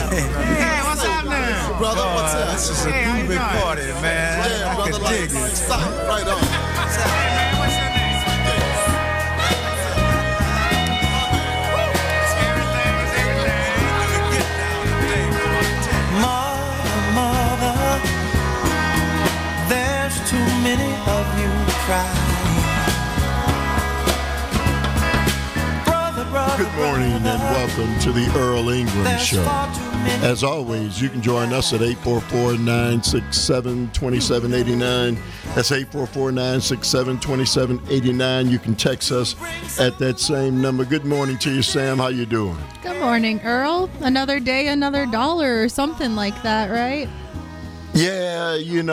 Hey, what's happening? Brother, what's up? This is a Hey, how you groovy doing? party, man. Yeah, I brother, can like, dig it. stop right on. Hey, man, what's your name? Mother, there's too many of you crying. Good morning and welcome to the Earl Ingram Show. As always, you can join us at 844-967-2789. That's 844-967-2789. You can text us at that same number. Good morning to you, Sam. How you doing? Good morning, Earl. Another day, another dollar or something like that, right? Yeah,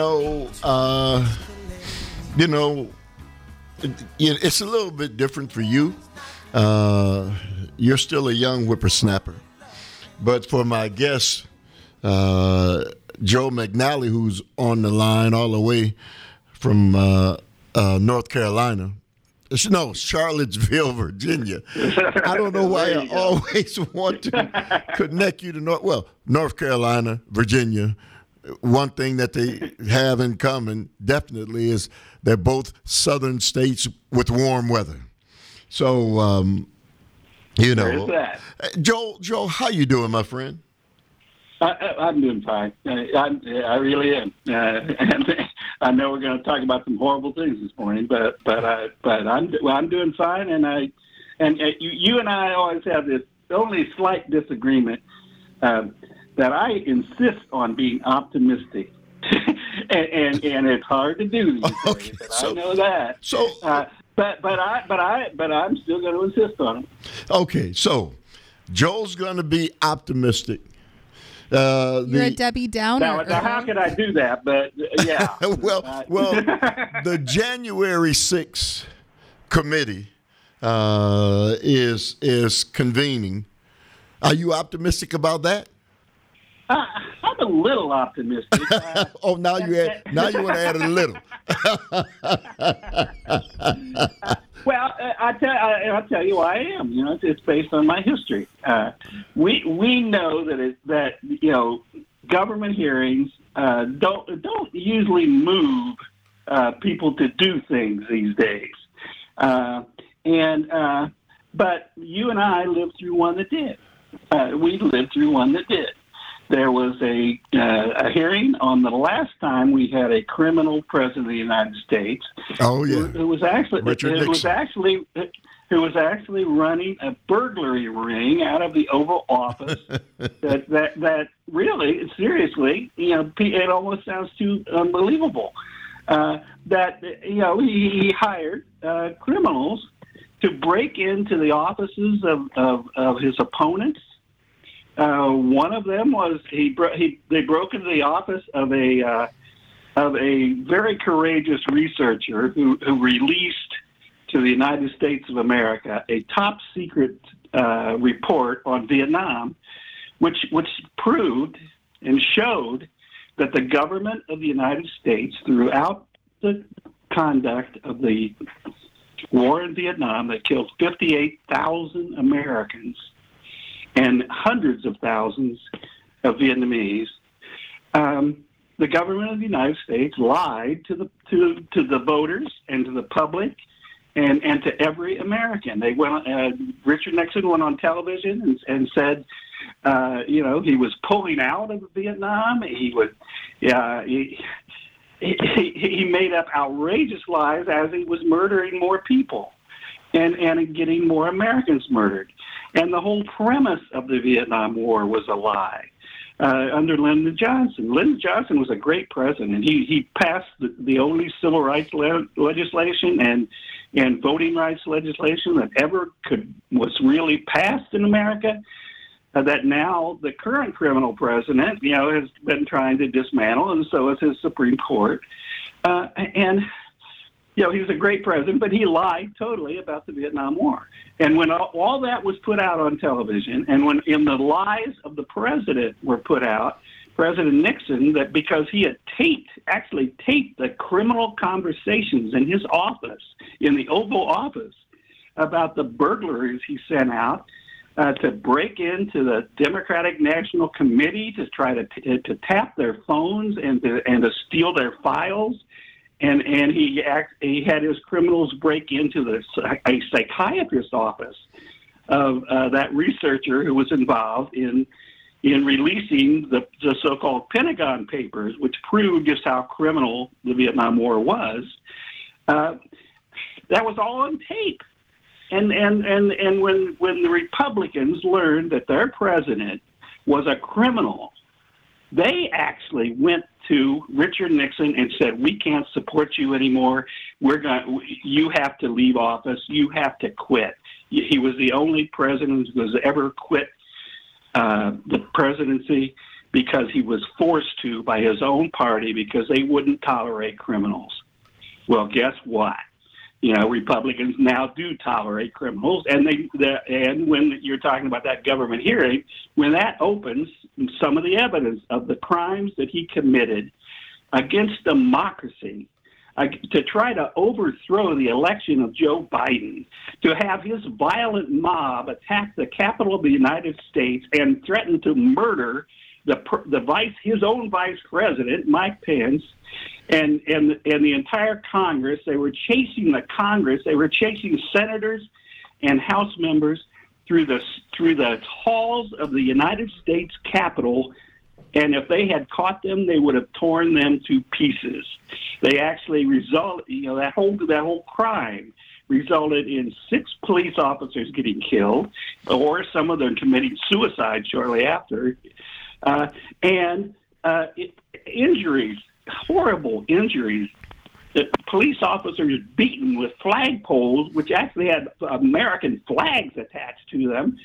it's a little bit different for you. You're still a young whippersnapper. But for my guest, Joe McNally, who's on the line all the way from North Carolina. No, Charlottesville, Virginia. I don't know why I always want to connect you to North Carolina, Virginia. One thing that they have in common definitely is they're both southern states with warm weather. So, There's that. Joe, how you doing, my friend? I'm doing fine. I really am. And I know we're going to talk about some horrible things this morning, but I'm doing fine. And you and I always have this only slight disagreement that I insist on being optimistic, and it's hard to do these days. I know that. So. But I'm still going to insist on it. Okay, so Joel's going to be optimistic. You're a Debbie Downer. Now, how can I do that? But yeah. well, the January 6th committee is convening. Are you optimistic about that? I'm a little optimistic. Now you want to add a little. Well, I'll tell you why I am. It's based on my history. We know that government hearings don't usually move people to do things these days. But you and I lived through one that did. We lived through one that did. There was a hearing on the last time we had a criminal president of the United States. Oh yeah, who was actually running a burglary ring out of the Oval Office. that really, seriously, it almost sounds too unbelievable. He hired criminals to break into the offices of his opponents. One of them was they broke into the office of a very courageous researcher who released to the United States of America a top secret report on Vietnam, which proved and showed that the government of the United States, throughout the conduct of the war in Vietnam that killed 58,000 Americans and hundreds of thousands of Vietnamese, the government of the United States lied to the voters and to the public and to every American. They went. Richard Nixon went on television and said, he was pulling out of Vietnam. He made up outrageous lies as he was murdering more people and getting more Americans murdered. And the whole premise of the Vietnam War was a lie. Under Lyndon Johnson. Lyndon Johnson was a great president. He passed the only civil rights legislation and voting rights legislation that ever was really passed in America. That now the current criminal president, has been trying to dismantle, and so has his Supreme Court. He was a great president, but he lied totally about the Vietnam War. And when all that was put out on television, and when in the lies of the president were put out, President Nixon, that because he had actually taped the criminal conversations in his office, in the Oval Office, about the burglaries he sent out, to break into the Democratic National Committee to try to tap their phones and to steal their files. And he had his criminals break into a psychiatrist's office of that researcher who was involved in releasing the so-called Pentagon Papers, which proved just how criminal the Vietnam War was. That was all on tape. And when the Republicans learned that their president was a criminal, they actually went to Richard Nixon and said, "We can't support you anymore. You have to leave office. You have to quit." He was the only president who has ever quit the presidency because he was forced to by his own party because they wouldn't tolerate criminals. Well, guess what? Republicans now do tolerate criminals, and when you're talking about that government hearing, when that opens, some of the evidence of the crimes that he committed against democracy, to try to overthrow the election of Joe Biden, to have his violent mob attack the Capitol of the United States and threaten to murder his own vice president, Mike Pence, and the entire Congress. They were chasing the Congress. They were chasing senators and House members through the halls of the United States Capitol. And if they had caught them, they would have torn them to pieces. They actually that whole crime resulted in 6 police officers getting killed, or some of them committing suicide shortly after, and injuries, horrible injuries. The police officers beaten with flagpoles, which actually had American flags attached to them,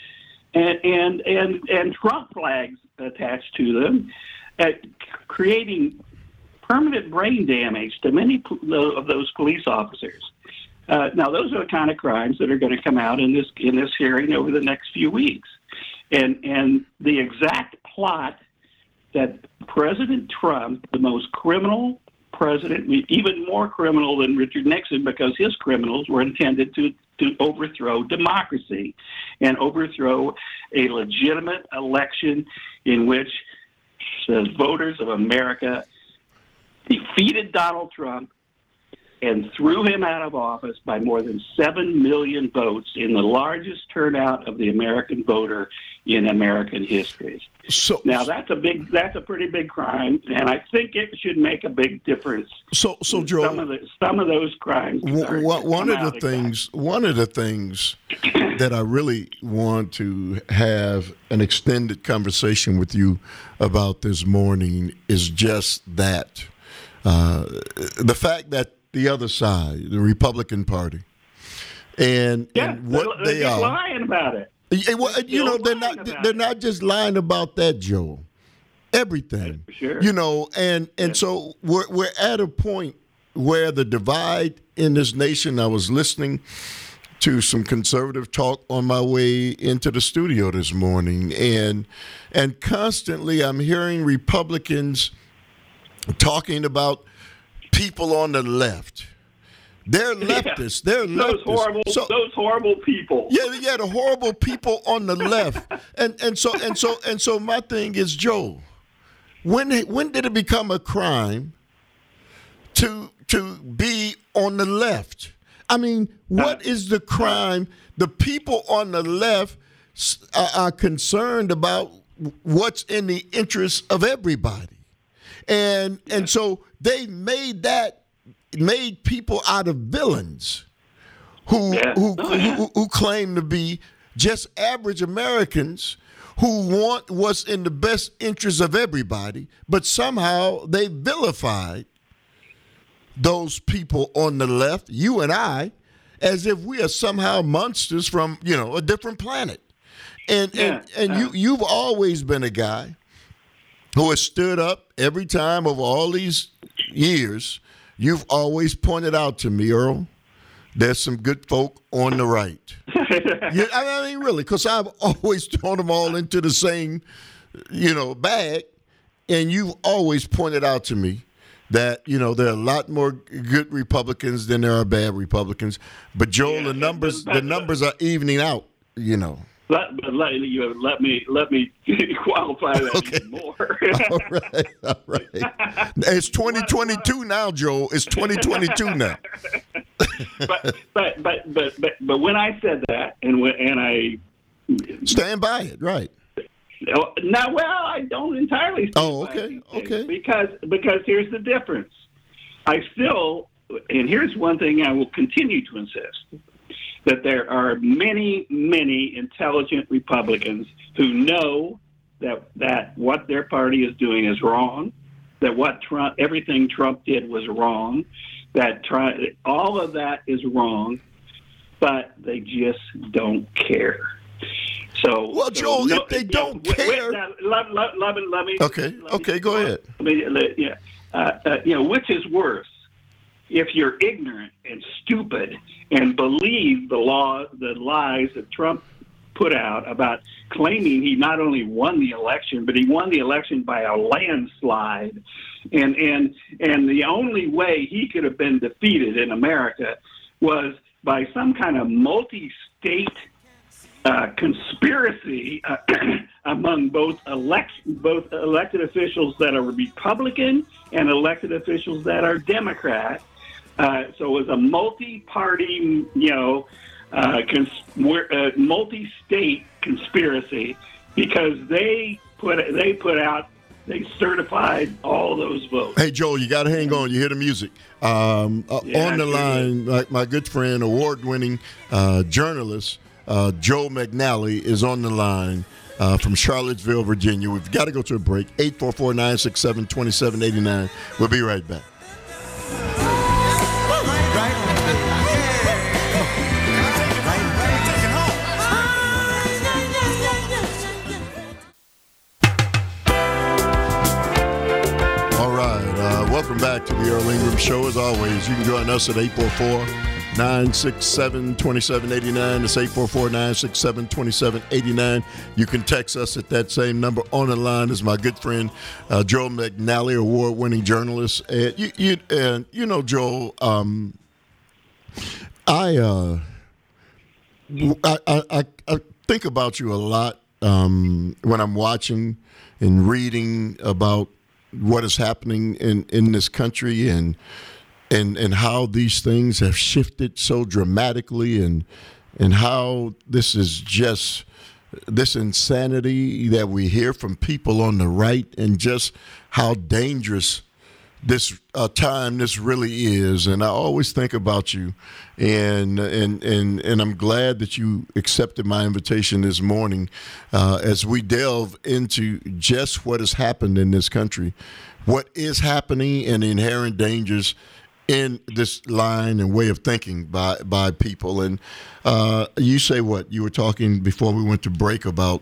and Trump flags attached to them, creating permanent brain damage to many of those police officers. Now, those are the kind of crimes that are going to come out in this hearing over the next few weeks, and the exact plot that President Trump, the most criminal president, even more criminal than Richard Nixon, because his criminals were intended to overthrow democracy and overthrow a legitimate election in which the voters of America defeated Donald Trump and threw him out of office by more than 7 million votes, in the largest turnout of the American voter in American history. So now that's a pretty big crime, and I think it should make a big difference. So Joe, some of those crimes. One of the things that I really want to have an extended conversation with you about this morning is just that. The fact that the other side, the Republican Party, and what they are lying about it. They're not just lying about that, Joe. Everything, sure. And so we're at a point where the divide in this nation. I was listening to some conservative talk on my way into the studio this morning, and constantly I'm hearing Republicans talking about people on the left. They're leftists. They're leftists. Those horrible people. Yeah, the horrible people on the left. And so my thing is, Joe, when did it become a crime to be on the left? I mean, what is the crime? The people on the left are concerned about what's in the interest of everybody. And so they made people out of villains who claim to be just average Americans who want what's in the best interest of everybody, but somehow they vilified those people on the left, you and I, as if we are somehow monsters from, a different planet. And you've always been a guy who has stood up every time over all these years. You've always pointed out to me, Earl, there's some good folk on the right. I mean, really, because I've always thrown them all into the same, bag. And you've always pointed out to me that, there are a lot more good Republicans than there are bad Republicans. But, Joel, the numbers are evening out, Let me qualify that even more. All right. It's 2022 now, Joel. It's 2022 now. but when I said that, and I stand by it, right? Now, well, I don't entirely. Okay. Because here's the difference. I still, and here's one thing I will continue to insist, that there are many, many intelligent Republicans who know that what their party is doing is wrong, that everything Trump did was wrong, that all of that is wrong, but they just don't care. So, well, Joel, if they don't care, let me. Okay, go ahead. Which is worse? If you're ignorant and stupid and believe the lies that Trump put out about claiming he not only won the election, but he won the election by a landslide, and the only way he could have been defeated in America was by some kind of multi-state conspiracy among both elected officials that are Republican and elected officials that are Democrat. So it was a multi-party, multi-state conspiracy because they certified all those votes. Hey, Joel, you got to hang on. You hear the music. On the line, like my good friend, award-winning journalist, Joe McNally is on the line from Charlottesville, Virginia. We've got to go to a break. 844-967-2789. We'll be right back. Welcome back to the Earl Ingram Show. As always, you can join us at 844-967-2789. It's 844-967-2789. You can text us at that same number. On the line is my good friend, Joel McNally, award-winning journalist. And you know, Joel, I think about you a lot when I'm watching and reading about what is happening in this country and how these things have shifted so dramatically and how this is just this insanity that we hear from people on the right and just how dangerous this time this really is. And I always think about you and I'm glad that you accepted my invitation this morning as we delve into just what has happened in this country, what is happening and the inherent dangers in this line and way of thinking by people. And you say what? You were talking before we went to break about,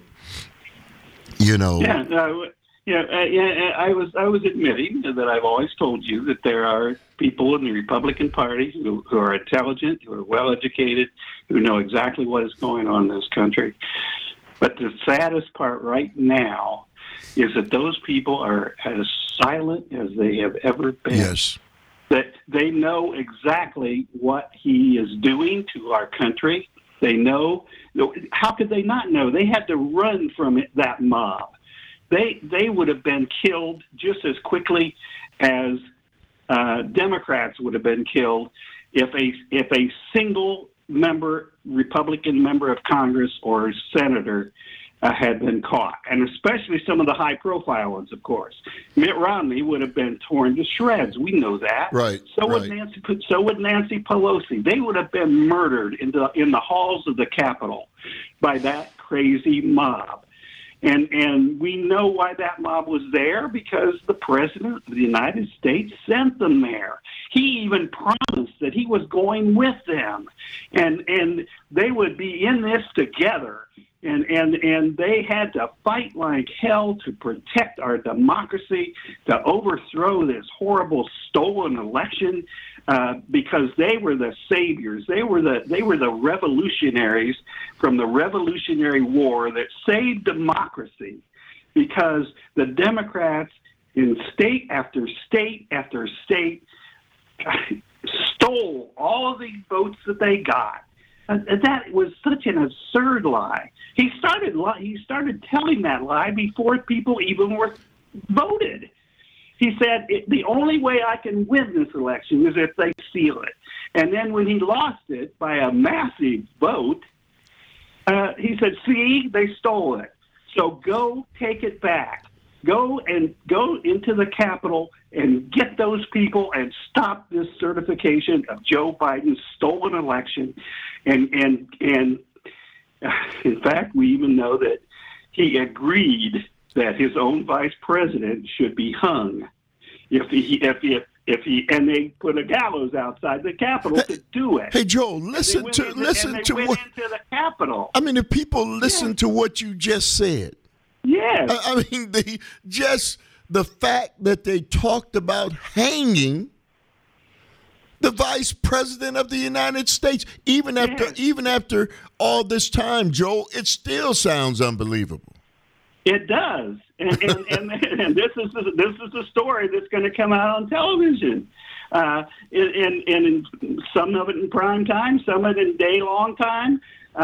I was admitting that I've always told you that there are people in the Republican Party who are intelligent, who are well-educated, who know exactly what is going on in this country. But the saddest part right now is that those people are as silent as they have ever been. Yes. That they know exactly what he is doing to our country. They know. How could they not know? They had to run from that mob. They would have been killed just as quickly as Democrats would have been killed if a single Republican member of Congress or senator had been caught, and especially some of the high-profile ones, of course. Mitt Romney would have been torn to shreds. We know that. Right. So would Nancy Pelosi. They would have been murdered in the halls of the Capitol by that crazy mob. And we know why that mob was there, because the President of the United States sent them there. He even promised that he was going with them, and they would be in this together. And they had to fight like hell to protect our democracy, to overthrow this horrible stolen election, because they were the saviors. They were the revolutionaries from the Revolutionary War that saved democracy, because the Democrats in state after state after state stole all of the votes that they got That was such an absurd lie. He started telling that lie before people even were voted. He said, the only way I can win this election is if they steal it. And then when he lost it by a massive vote, he said, see, they stole it. So go take it back. Go into the Capitol and get those people and stop this certification of Joe Biden's stolen election. And in fact, we even know that he agreed that his own vice president should be hung if he and they put a gallows outside the Capitol to do it. Hey, Joe, listen to what into the Capitol. I mean, if people listen to what you just said. Yes. I mean, the fact that they talked about hanging the vice president of the United States, even after all this time, Joe, it still sounds unbelievable. It does, and this is the story that's going to come out on television, and some of it in prime time, some of it in day long time,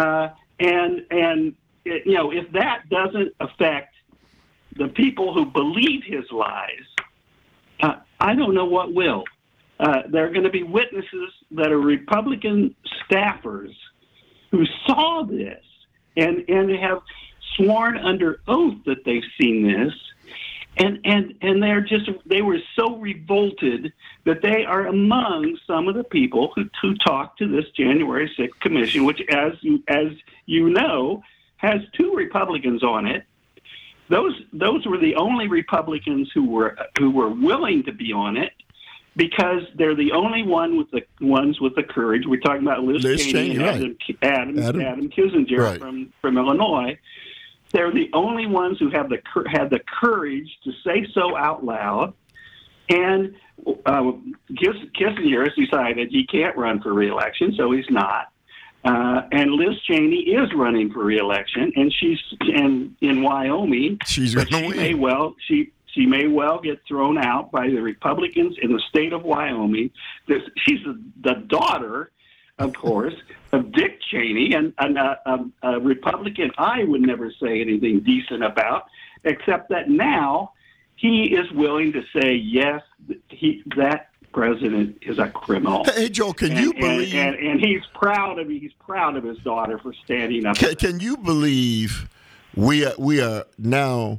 and if that doesn't affect the people who believe his lies, I don't know what will. There are going to be witnesses that are Republican staffers who saw this and have sworn under oath that they've seen this, and they were so revolted that they are among some of the people who talked to this January 6th commission, which, as you know, has 2 Republicans on it. Those were the only Republicans who were willing to be on it, because they're the only ones with the courage. We're talking about Liz Cheney and Adam Kinzinger right. from Illinois. They're the only ones who had the courage to say so out loud. And Kissinger has decided he can't run for re-election, so he's not. And Liz Cheney is running for re-election, and she's in Wyoming. She's going to win. She may well get thrown out by the Republicans in the state of Wyoming. She's the daughter, of course, of Dick Cheney, and a Republican I would never say anything decent about, except that now he is willing to say, yes, that president is a criminal. Hey, Joe, can you believe? And he's proud of his daughter for standing up. Can you believe we are now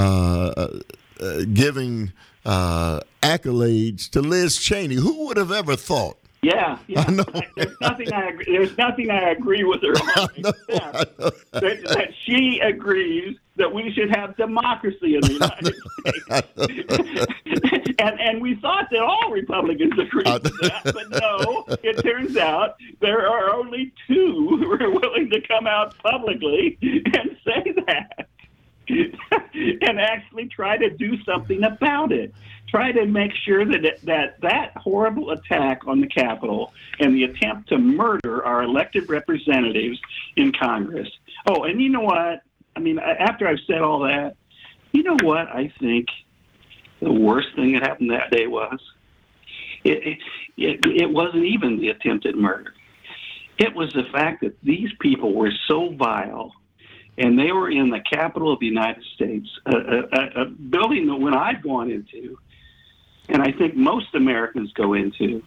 giving accolades to Liz Cheney? Who would have ever thought? Yeah. I know. There's nothing I agree with her on, except that she agrees that we should have democracy in the United States. and we thought that all Republicans agreed with that, but no, it turns out there are only 2 who are willing to come out publicly and say that. And actually try to do something about it. Try to make sure that horrible attack on the Capitol and the attempt to murder our elected representatives in Congress. Oh, and you know what? I mean, after I've said all that, you know what I think the worst thing that happened that day was? It wasn't even the attempted murder. It was the fact that these people were so vile. And they were in the Capitol of the United States, a building that when I've gone into, and I think most Americans go into,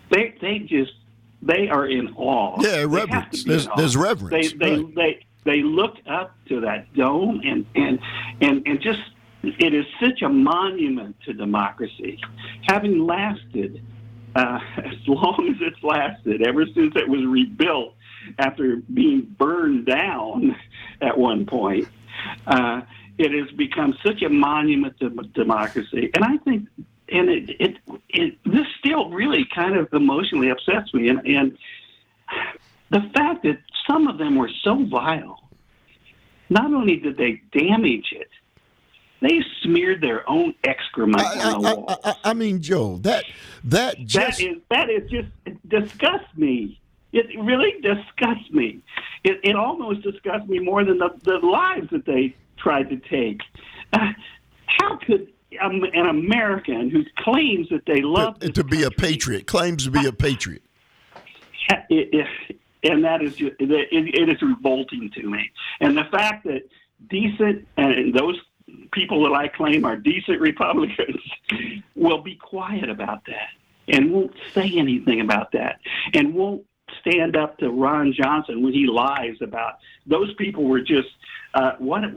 they are in awe. Yeah, reverence. There's reverence. They look up to that dome and just it is such a monument to democracy, having lasted as long as it's lasted, ever since it was rebuilt after being burned down at one point. It has become such a monument to democracy. And I think, and this still really kind of emotionally upsets me. And the fact that some of them were so vile, not only did they damage it, they smeared their own excrement on the wall. I mean, Joe, that just disgusts me. It really disgusts me. It almost disgusts me more than the lives that they tried to take. How could an American who claims that they love to be a patriot, claims to be a patriot, and that is just, it is revolting to me. And the fact that decent and those people that I claim are decent Republicans will be quiet about that and won't say anything about that and won't stand up to Ron Johnson when he lies about those people were just it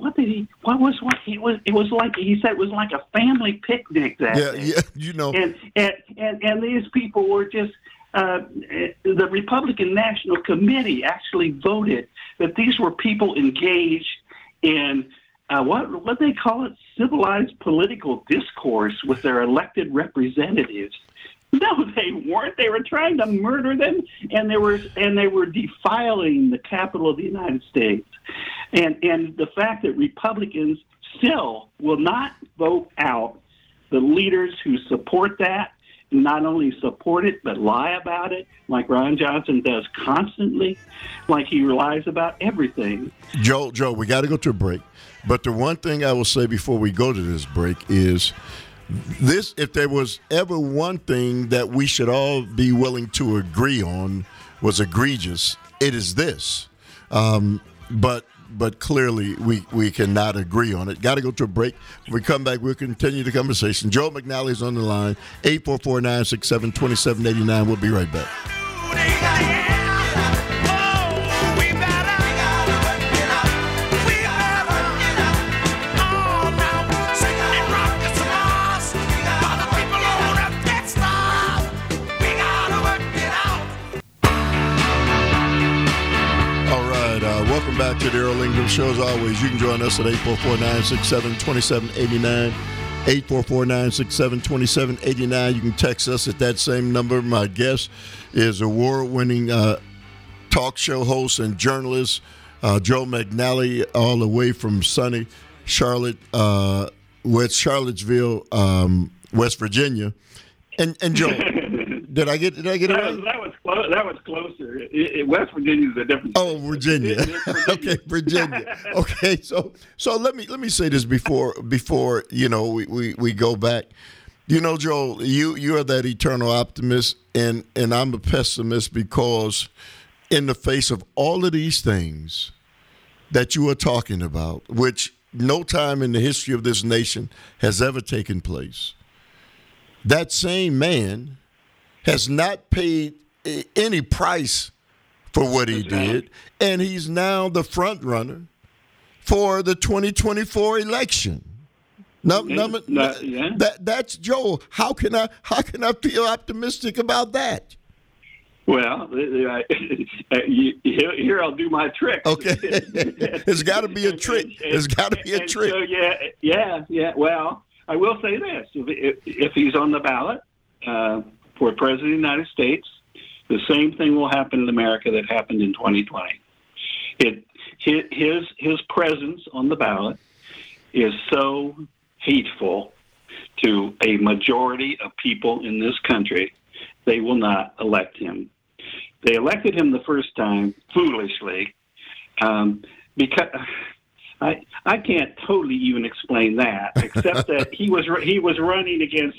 was like he said it was like a family picnic that day. And these people were just the Republican National Committee actually voted that these were people engaged in what they call it, civilized political discourse with their elected representatives. No, they weren't. They were trying to murder them, and they were defiling the Capitol of the United States. And the fact that Republicans still will not vote out the leaders who support that, not only support it but lie about it, like Ron Johnson does constantly, like he lies about everything. Joe, we got to go to a break. But the one thing I will say before we go to this break is this: if there was ever one thing that we should all be willing to agree on was egregious, it is this. But clearly we cannot agree on it. Got to go to a break. When we come back, we'll continue the conversation. Joe McNally is on the line, 844-967-2789. We'll be right back. Welcome back to the Earl Ingram Show. As always, you can join us at 844-967-2789. 844-967-2789. You can text us at that same number. My guest is award-winning talk show host and journalist Joe McNally, all the way from sunny Charlottesville, West Virginia. And Joe, did I get it right? That was closer. West Virginia is a different. Oh, Virginia. Okay, Virginia. Okay, so let me say this before we go back. Joel, you are that eternal optimist, and I'm a pessimist because in the face of all of these things that you are talking about, which no time in the history of this nation has ever taken place, that same man has not paid any price for what he did, and he's now the front runner for the 2024 election. That's Joe. How can I feel optimistic about that? Well, here I'll do my trick. Okay, it's got to be a trick. It's got to be a trick. So yeah. Well, I will say this: if he's on the ballot for president of the United States, the same thing will happen in America that happened in 2020. His presence on the ballot is so hateful to a majority of people in this country, they will not elect him. They elected him the first time foolishly, because I can't totally even explain that, except that he was running against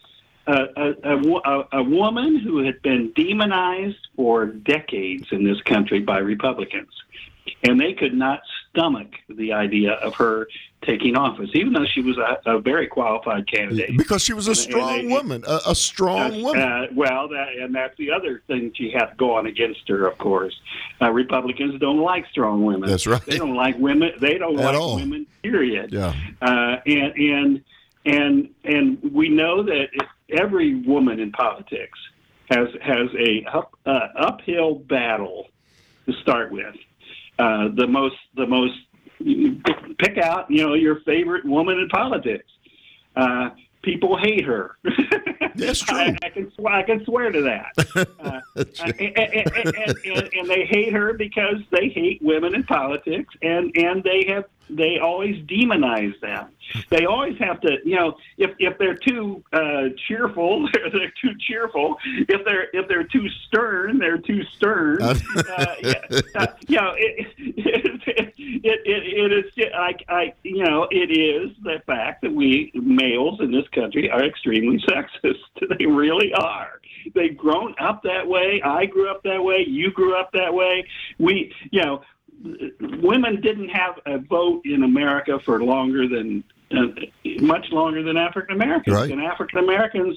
a woman who had been demonized for decades in this country by Republicans, and they could not stomach the idea of her taking office, even though she was a very qualified candidate. Because she was a strong woman, a strong woman. And that's the other thing she had going against her, of course. Republicans don't like strong women. That's right. They don't like women. They don't like women, period. Yeah. And we know that every woman in politics has a uphill battle to start with. The most pick out your favorite woman in politics. People hate her. That's true. I can swear to that. And they hate her because they hate women in politics, and they always demonize them. They always have to, if they're too cheerful, they're too cheerful. If they're too stern, they're too stern. It is the fact that we males in this country are extremely sexist. They really are. They've grown up that way. I grew up that way. You grew up that way. Women didn't have a vote in America for much longer than African Americans, right. And African Americans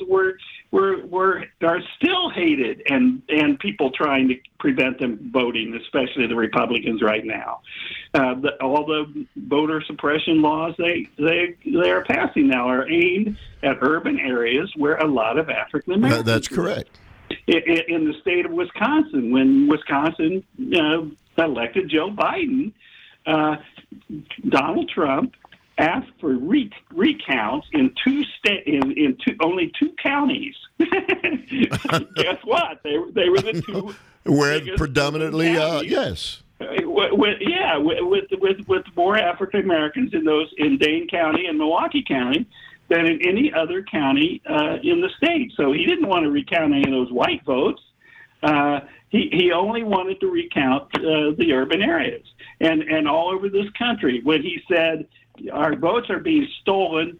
are still hated, and people trying to prevent them voting, especially the Republicans right now. All the voter suppression laws they are passing now are aimed at urban areas where a lot of African Americans. That's correct. In the state of Wisconsin, when Wisconsin elected Joe Biden, Donald Trump asked for recounts in only two counties. Guess what? They were the two where biggest predominantly counties. yes. With more African Americans in Dane County and Milwaukee County than in any other county in the state. So he didn't want to recount any of those white votes. He only wanted to recount the urban areas and all over this country. When he said our votes are being stolen,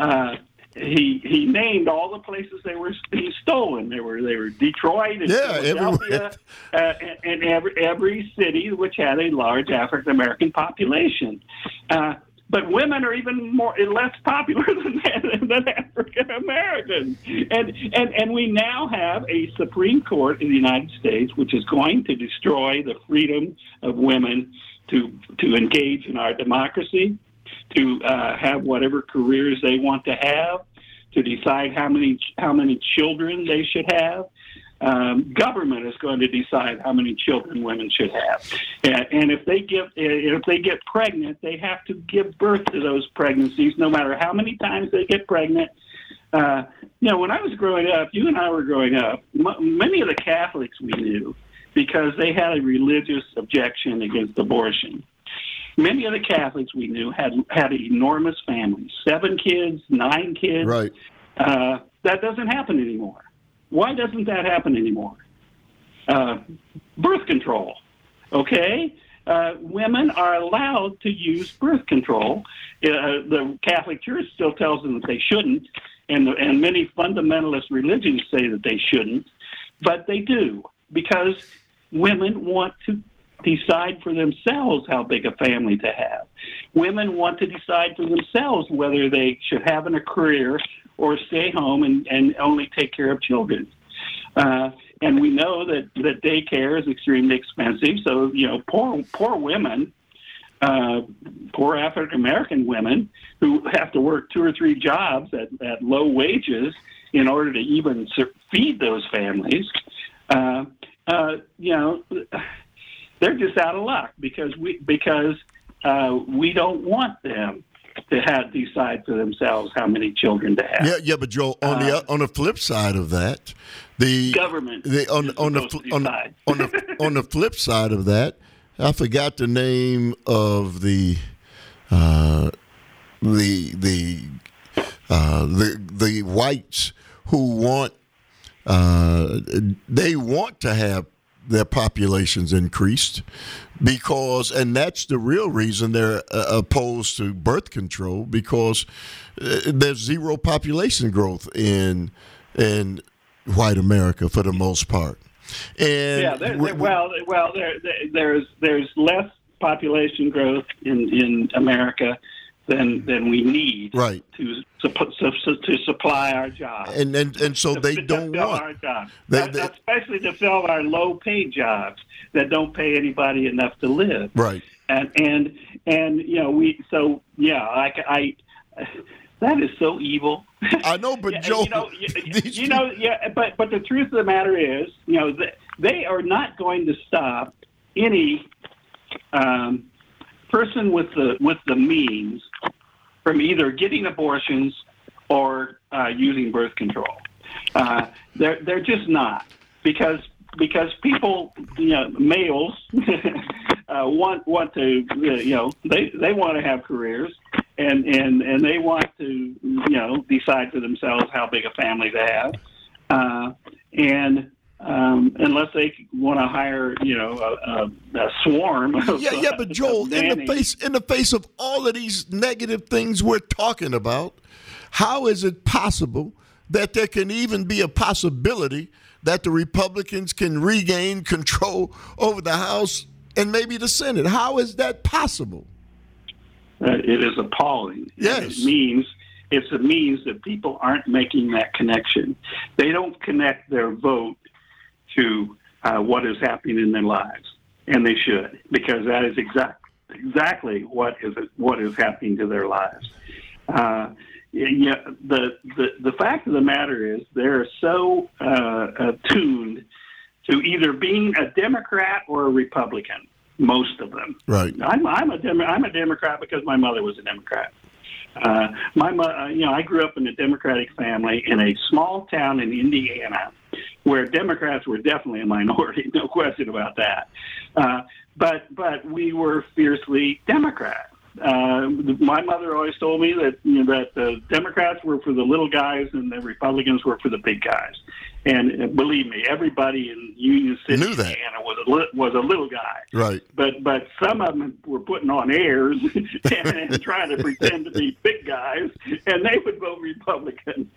he named all the places they were being stolen. They were Detroit and Philadelphia, and every city which had a large African American population. But women are even less popular than African Americans, and we now have a Supreme Court in the United States which is going to destroy the freedom of women to engage in our democracy, to have whatever careers they want to have, to decide how many children they should have. Government is going to decide how many children women should have, and if they get pregnant, they have to give birth to those pregnancies, no matter how many times they get pregnant. When I was growing up, you and I were growing up, many of the Catholics we knew, because they had a religious objection against abortion. Many of the Catholics we knew had enormous families, 7 kids, 9 kids. Right. That doesn't happen anymore. Why doesn't that happen anymore? Birth control. Okay? Women are allowed to use birth control. The Catholic Church still tells them that they shouldn't, and many fundamentalist religions say that they shouldn't, but they do, because women want to decide for themselves how big a family to have. Women want to decide for themselves whether they should have a career or stay home and only take care of children. And we know that daycare is extremely expensive. So, poor women, poor African American women who have to work 2 or 3 jobs at low wages in order to even feed those families, they're just out of luck because we don't want them to decide for themselves how many children to have. Yeah, but Joe, on the flip side of that, the government on the flip side of that, I forgot the name of the whites who want they want to have their populations increased and that's the real reason they're opposed to birth control, because there's zero population growth in white America for the most part. And there's less population growth in America than we need, right, to supply our jobs, and so they don't want our jobs, especially to fill our low-paid jobs that don't pay anybody enough to live, right, that is so evil. I know, but Joe, but the truth of the matter is, they are not going to stop any person with the means from either getting abortions or using birth control. They're just not, because people, males want to, they want to have careers and they want to, decide for themselves how big a family they have, and unless they want to hire, a swarm. But Joel, in the face of all of these negative things we're talking about, how is it possible that there can even be a possibility that the Republicans can regain control over the House and maybe the Senate? How is that possible? It is appalling. Yes. It means that people aren't making that connection. They don't connect their vote to what is happening in their lives, and they should, because that is exactly what is happening to their lives. The fact of the matter is they're so tuned to either being a Democrat or a Republican. Most of them. Right. I'm a Democrat because my mother was a Democrat. I grew up in a Democratic family in a small town in Indiana, where Democrats were definitely a minority, no question about that. But we were fiercely Democrat. My mother always told me that that the Democrats were for the little guys and the Republicans were for the big guys. And believe me, everybody in Union City, knew that. Indiana, was a little guy. Right. But some of them were putting on airs and trying to pretend to be big guys, and they would vote Republican.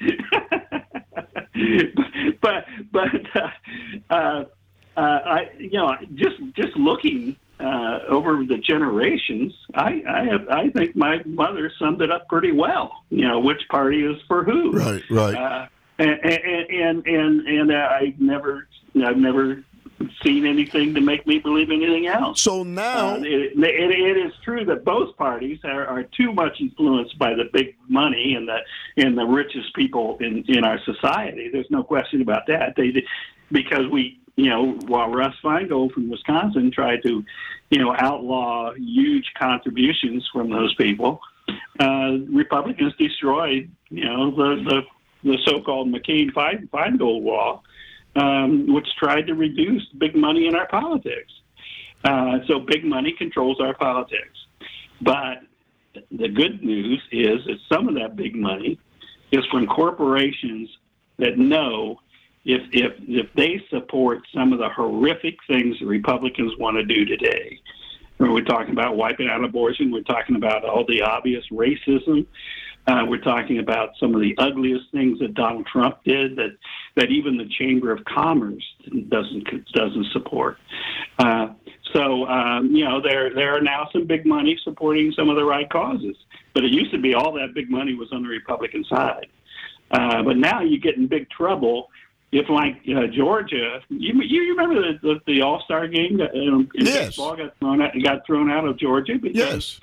Just looking over the generations, I think my mother summed it up pretty well. Which party is for who? Right. And I've never seen anything to make me believe anything else. So now it is true that both parties are too much influenced by the big money and the richest people in our society. There's no question about that. Because while Russ Feingold from Wisconsin tried to outlaw huge contributions from those people, Republicans destroyed the so-called McCain-Feingold law, which tried to reduce big money in our politics. So big money controls our politics. But the good news is that some of that big money is from corporations that know if they support some of the horrific things the Republicans want to do today. We're talking about wiping out abortion. We're talking about all the obvious racism. We're talking about some of the ugliest things that Donald Trump did that even the Chamber of Commerce doesn't support. So there are now some big money supporting some of the right causes. But it used to be all that big money was on the Republican side. But now you get in big trouble if, like Georgia, you remember the All-Star game in yes. baseball got thrown out of Georgia because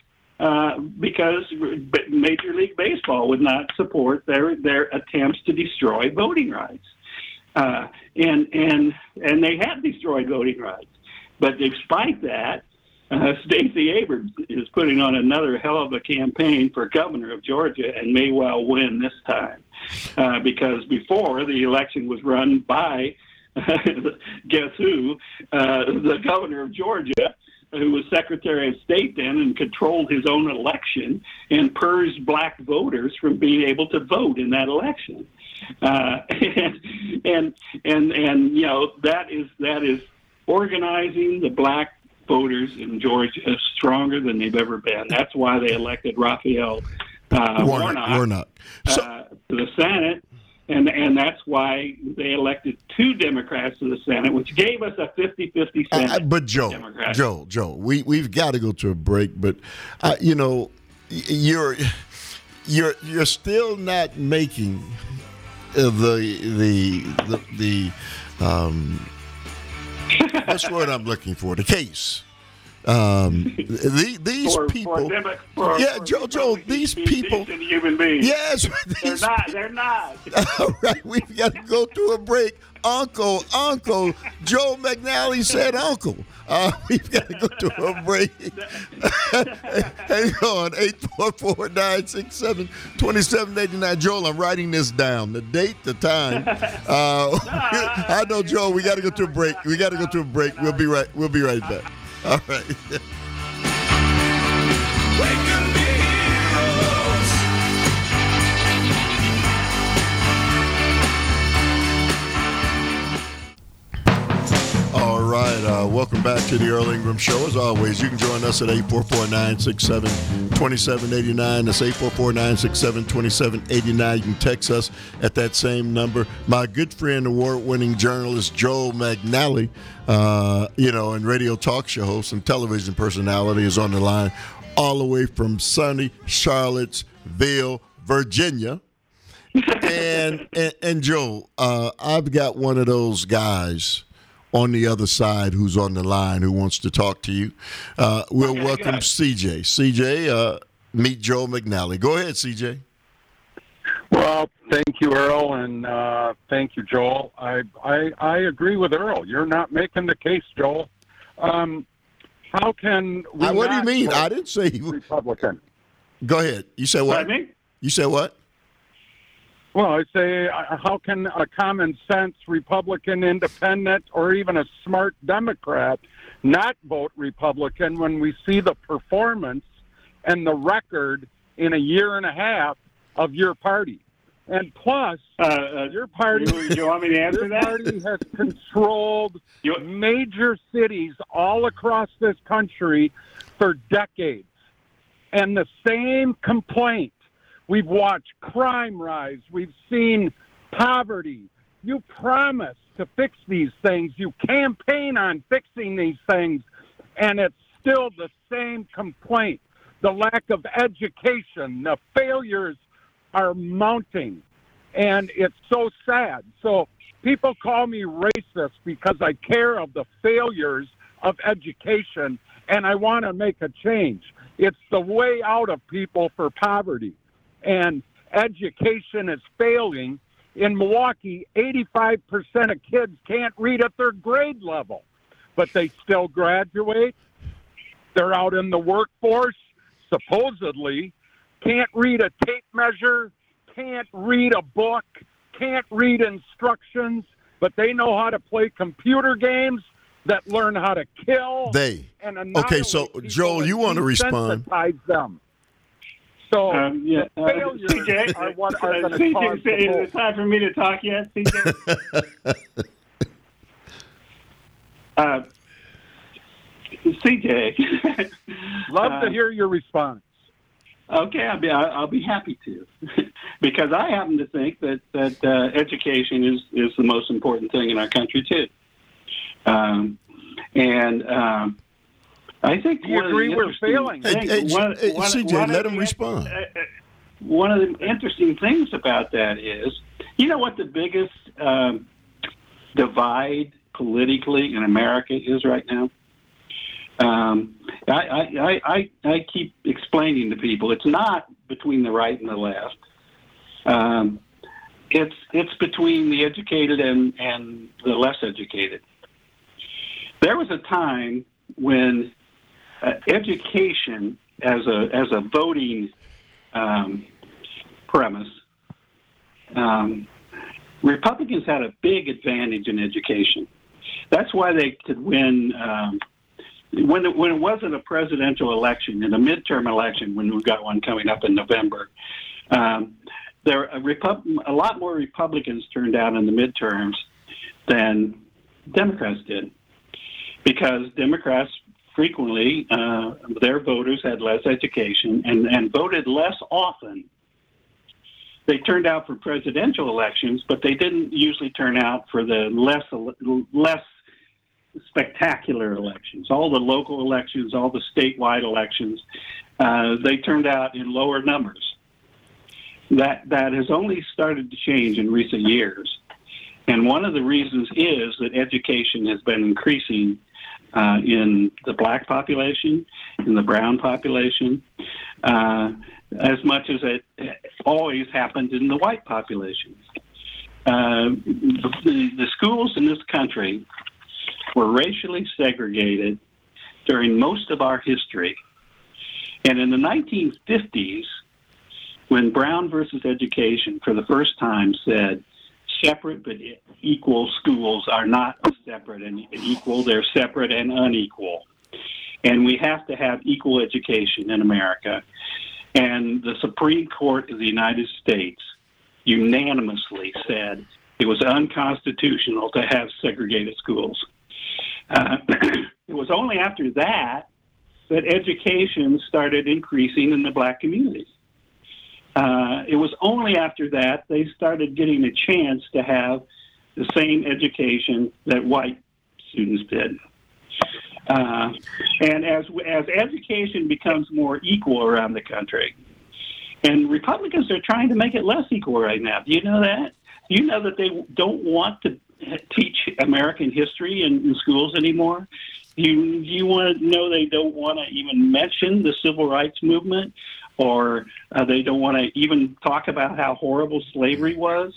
Major League Baseball would not support their attempts to destroy voting rights, and they have destroyed voting rights. But despite that, Stacey Abrams is putting on another hell of a campaign for governor of Georgia and may well win this time, because before the election was run by, guess who, the governor of Georgia, who was Secretary of State then and controlled his own election and purged black voters from being able to vote in that election. And that is organizing the black voters in Georgia stronger than they've ever been. That's why they elected Raphael Warnock to the Senate. And that's why they elected 2 Democrats to the Senate, which gave us a 50-50 Senate. But Joe, we've got to go to a break. But you're still not making the that's what I'm looking for. The case. These people. Joe. These people. Human beings. Yes, they're not. All right, we've got to go to a break. Uncle, Joe McNally said uncle. We've got to go to a break. Hang on, 844-967-2789. Joel, I'm writing this down. The date, the time. I know, Joe, we got to go to a break. We'll be right back. All right. All right. welcome back to the Earl Ingram Show. As always, you can join us at 844-967-2789. That's 844-967-2789. You can text us at that same number. My good friend, award-winning journalist Joel McNally, and radio talk show host and television personality is on the line all the way from sunny Charlottesville, Virginia. And Joe, I've got one of those guys on the other side who's on the line who wants to talk to you. We'll welcome CJ. CJ, meet Joe McNally. Go ahead, CJ. Well, thank you, Earl, and thank you, Joel. I agree with Earl. You're not making the case, Joel. How can we what do you not mean? vote I didn't say you. Republican. Go ahead. You said what? Pardon me? You said what? Well, I say, how can a common sense Republican, independent, or even a smart Democrat not vote Republican when we see the performance and the record in a year and a half of your party? And plus, your party, you want me to answer your that? party has controlled major cities all across this country for decades. And the same complaint. We've watched crime rise. We've seen poverty. You promise to fix these things. You campaign on fixing these things, and it's still the same complaint. The lack of education, the failures are mounting, and it's so sad. So people call me racist because I care of the failures of education, and I want to make a change. It's the way out of people for poverty. And education is failing. In Milwaukee, 85% of kids can't read at their grade level, but they still graduate. They're out in the workforce, supposedly, can't read a tape measure, can't read a book, can't read instructions, but they know how to play computer games that learn how to kill. Okay, so Joel, you want to respond? Desensitize them. So the failures CJ, are what are going to CJ, cause is it time for me to talk yet, CJ? CJ. Love to hear your response. Okay, I'll be happy to, because I happen to think that education is the most important thing in our country too, I think. Do you agree we're failing? CJ, let him respond. One of the interesting things about that is, you know what the biggest divide politically in America is right now? I keep explaining to people it's not between the right and the left. It's between the educated and the less educated. There was a time when education as a voting premise, Republicans had a big advantage in education. That's why they could win when it wasn't a presidential election, in a midterm election, when we've got one coming up in November. A lot more Republicans turned out in the midterms than Democrats did, because Democrats frequently, their voters had less education and voted less often. They turned out for presidential elections, but they didn't usually turn out for the less spectacular elections. All the local elections, all the statewide elections, they turned out in lower numbers. That has only started to change in recent years. And one of the reasons is that education has been increasing in the black population, in the brown population, as much as it always happened in the white population. The schools in this country were racially segregated during most of our history. And in the 1950s, when Brown versus Education for the first time said separate but equal schools are not separate and equal, they're separate and unequal. And we have to have equal education in America. And the Supreme Court of the United States unanimously said it was unconstitutional to have segregated schools. It was only after that education started increasing in the black communities. It was only after that they started getting a chance to have the same education that white students did. And as education becomes more equal around the country, and Republicans are trying to make it less equal right now. Do you know that? Do you know that they don't want to teach American history in schools anymore? You want to know they don't want to even mention the civil rights movement, or they don't want to even talk about how horrible slavery was.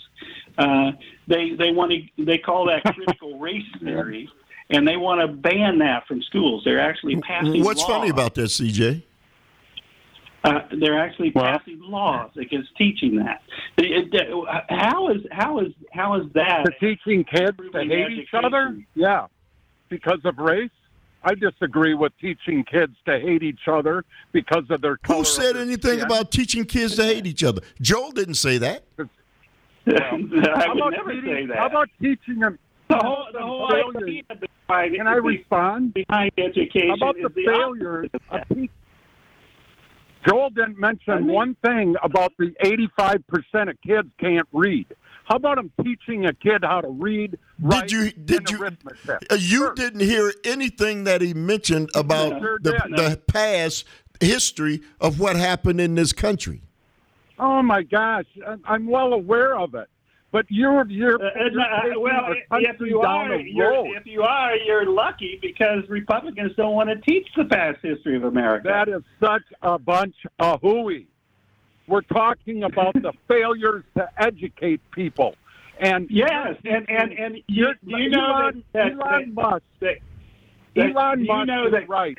They call that critical race theory, and they want to ban that from schools. They're actually passing. What's laws. funny about that, CJ? They're actually passing laws against teaching that. How is that? For teaching kids to hate each other? Yeah, because of race. I disagree with teaching kids to hate each other because of their color. Who said anything about teaching kids to hate each other? Joel didn't say that. I would never say that. How about teaching them? The whole idea behind, Can I respond? Behind education. How about the failures of teaching? Joel didn't mention one thing about the 85% of kids can't read. How about him teaching a kid how to read, write, and arithmetic? You didn't hear anything that he mentioned about the past history of what happened in this country. Oh my gosh, I'm well aware of it. But you're taking the country down a road. If you are, you're lucky because Republicans don't want to teach the past history of America. That is such a bunch of hooey. We're talking about the failures to educate people. And yes, and you know Elon Musk. Elon Musk is right.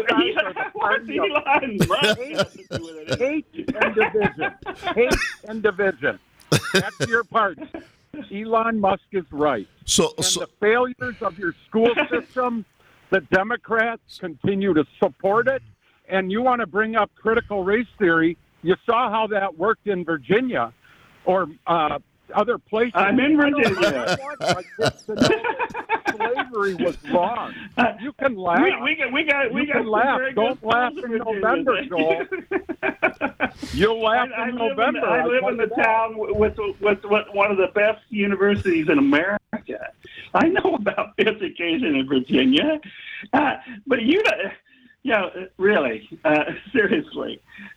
Hate and division. That's your part. Elon Musk is right. So the failures of your school system, the Democrats continue to support it, and you want to bring up critical race theory. You saw how that worked in Virginia or other places. I'm in Virginia. Slavery was wrong. You can laugh. We got laugh. Don't laugh in November, Joel. You'll laugh in November. I live in the town with one of the best universities in America. I know about education in Virginia, but really, seriously,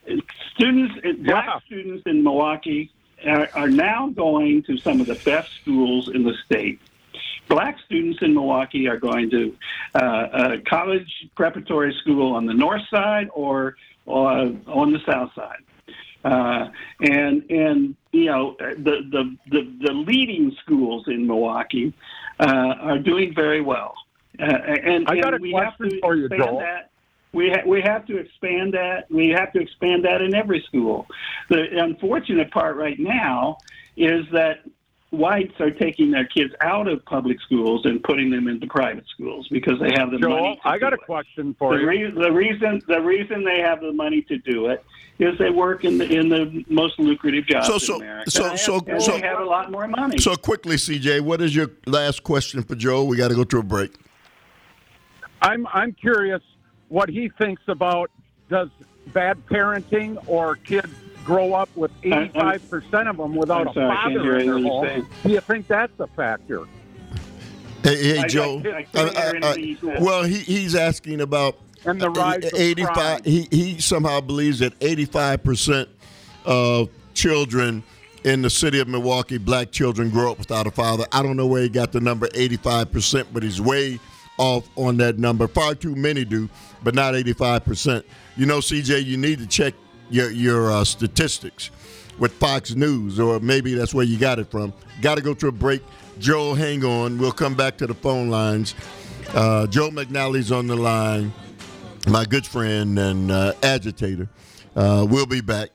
black students in Milwaukee are now going to some of the best schools in the state. Black students in Milwaukee are going to a college preparatory school on the north side or on the south side. And you know the leading schools in Milwaukee are doing very well. And I got a we question have to for you, expand Joel. that. We have to expand that. We have to expand that in every school. The unfortunate part right now is that whites are taking their kids out of public schools and putting them into private schools because they have the money. I got a question for you. The reason they have the money to do it is they work in the most lucrative jobs in America. They have a lot more money. So quickly, CJ, what is your last question for Joe? We got to go to a break. I'm curious what he thinks about does bad parenting or kids grow up with 85% of them without a father in their home. Do you think that's a factor? Hey, Joe. Well, he's asking about and the rise 85. He somehow believes that 85% of children in the city of Milwaukee, black children, grow up without a father. I don't know where he got the number 85%, but he's way off on that number. Far too many do, but not 85%. You know, CJ, you need to check your statistics with Fox News, or maybe that's where you got it from. Got to go to a break. Joe, hang on. We'll come back to the phone lines. Joe McNally's on the line, my good friend and agitator. We'll be back.